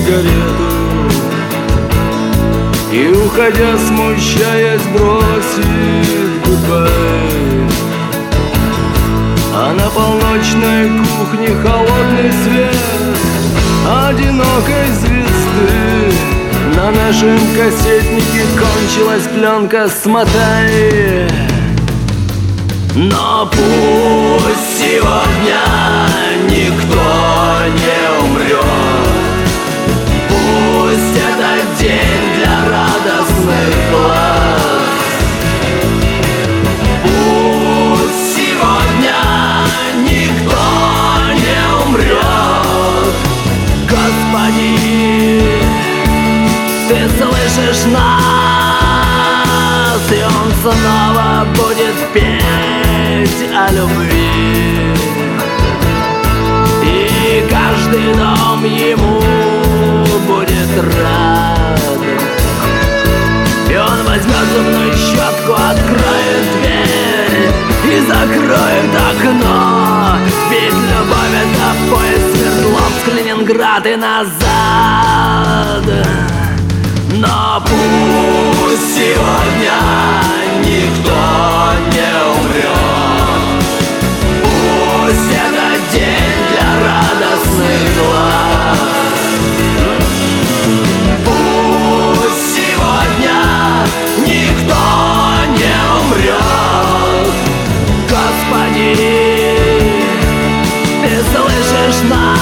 сигарету и, уходя, смущаясь, бросит гудбай. А на полночной кухне холодный свет одинокой звезды. На нашем кассетнике кончилась пленка, смотай. Но пусть сегодня никто не умрет, пусть этот день для радостных глаз. Пусть сегодня никто не умрет, Господи, Ты слышишь нас, и Он снова будет петь о любви. И каждый дом Ему будет рад. И Он возьмет зубную щетку, откроет дверь и закроет окно. Ведь любовь — это поезд Свердловск, Ленинград и назад. Но пусть сегодня никто не умрет, пусть этот день для радостных глаз. Пусть сегодня никто не умрет, Господи, Ты слышишь нас.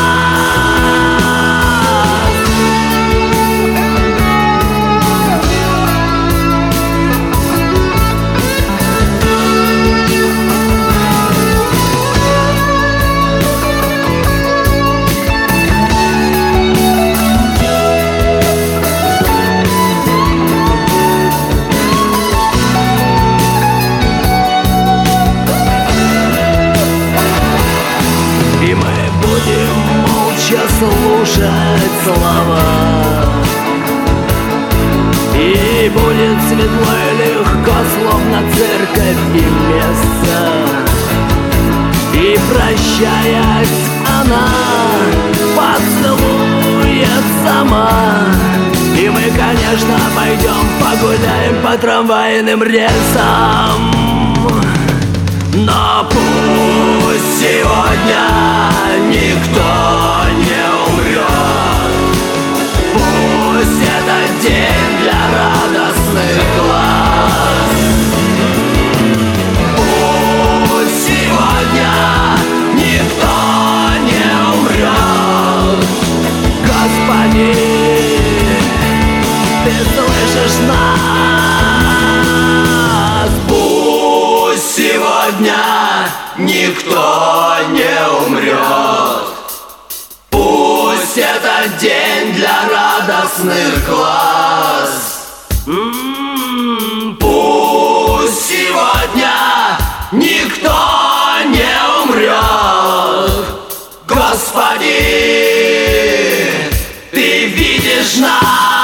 Слушать слова, и будет светло и легко, словно церковь и место. И прощаясь, она поцелует сама. И мы, конечно, пойдем погуляем по трамвайным рельсам. Но пусть сегодня никто не умрет, пусть этот день для радостных глаз. Пусть сегодня никто не умрет, Господи, Ты слышишь нас. Пусть сегодня никто не умрет, пусть этот день для радостных глаз. Пусть сегодня никто не умрет, Господи, Ты видишь нас.